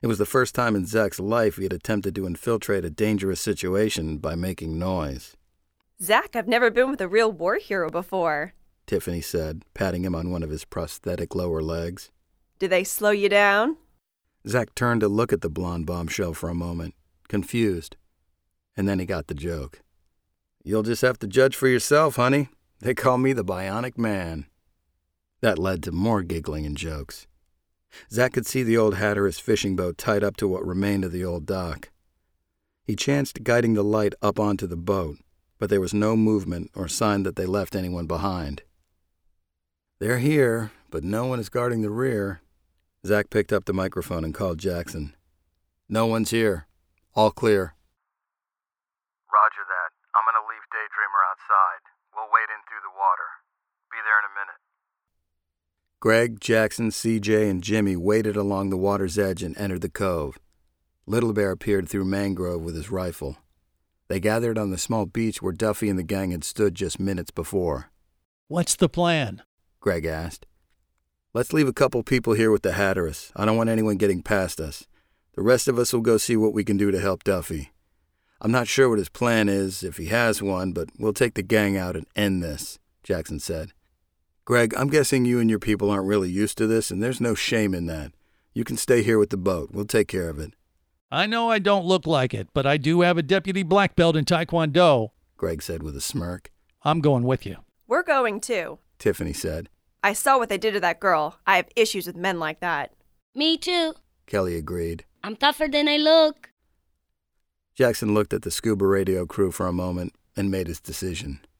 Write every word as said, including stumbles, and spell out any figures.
It was the first time in Zach's life he had attempted to infiltrate a dangerous situation by making noise. Zach, I've never been with a real war hero before, Tiffany said, patting him on one of his prosthetic lower legs. Do they slow you down? Zach turned to look at the blonde bombshell for a moment, confused. And then he got the joke. You'll just have to judge for yourself, honey. They call me the Bionic Man. That led to more giggling and jokes. Zach could see the old Hatteras fishing boat tied up to what remained of the old dock. He chanced guiding the light up onto the boat, but there was no movement or sign that they left anyone behind. They're here, but no one is guarding the rear. Zach picked up the microphone and called Jackson. No one's here. All clear. Roger that. I'm going to leave Daydreamer outside. We'll wade in through the water. Be there in a minute. Greg, Jackson, C J, and Jimmy waded along the water's edge and entered the cove. Little Bear appeared through mangrove with his rifle. They gathered on the small beach where Duffy and the gang had stood just minutes before. What's the plan? Greg asked. Let's leave a couple people here with the Hatteras. I don't want anyone getting past us. The rest of us will go see what we can do to help Duffy. I'm not sure what his plan is, if he has one, but we'll take the gang out and end this, Jackson said. Greg, I'm guessing you and your people aren't really used to this, and there's no shame in that. You can stay here with the boat. We'll take care of it. I know I don't look like it, but I do have a deputy black belt in Taekwondo, Greg said with a smirk. I'm going with you. We're going too, Tiffany said. I saw what they did to that girl. I have issues with men like that. Me too. Kelly agreed. I'm tougher than I look. Jackson looked at the scuba radio crew for a moment and made his decision.